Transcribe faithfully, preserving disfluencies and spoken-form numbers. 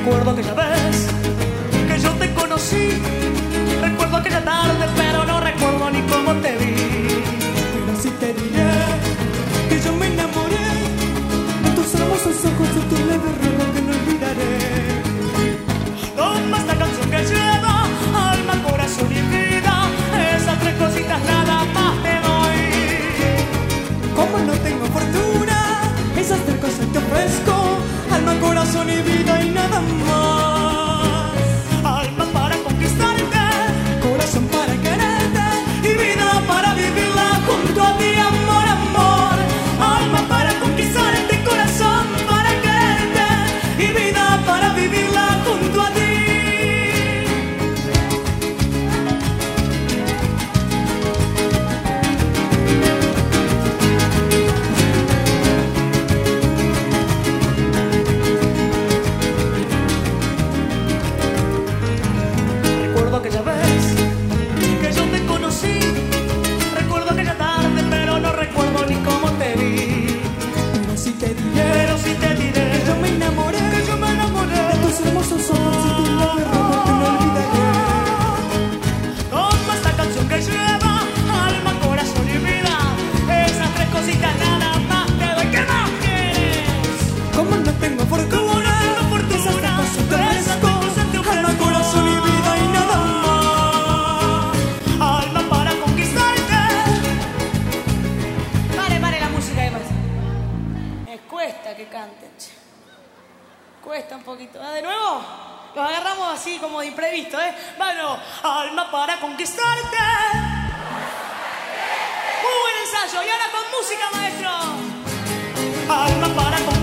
Recuerdo aquella vez que yo te conocí. Recuerdo aquella tarde, pero no recuerdo ni cómo te vi. Pero sí te diré que yo me enamoré de tus hermosos ojos, de tu leve ruego que no olvidaré. Toma esta canción que lleva alma, corazón y vida. Esas tres cositas nada más te doy. Como no tengo fortuna, esas tres cosas te ofrezco: alma, corazón y vida y nada más. Alma para conquistarte, Corazón para quererte y vida para vivirla junto a ti, amor, amor. Alma para conquistarte, corazón para quererte y vida para vivirla junto a ti. Recuerdo aquella vez que yo te conocí. Recuerdo aquella tarde, pero no recuerdo ni cómo te vi. Pero sí te diré Pero sí te diré que yo me enamoré que yo me enamoré de tus hermosos ojos y tu leve ruego que no olvidaré. Toma esta canción que lleva alma, corazón y vida. Esas tres cositas nada más te doy. ¿Qué más quieres? Como no tengo fortuna, Como no tengo fortuna, esas tres cosas te esas tres cosas te ofrezco: alma, ofrezco. corazón y vida y nada más. Alma para conquistarte. Pare, pare la música y más. Es cuesta que canten, che. Cuesta un poquito. ¿Ah, de nuevo? Los agarramos así como de imprevisto, ¿eh? Bueno, alma para conquistarte. Muy buen ensayo. Y ahora con música, maestro. Alma para conquistarte.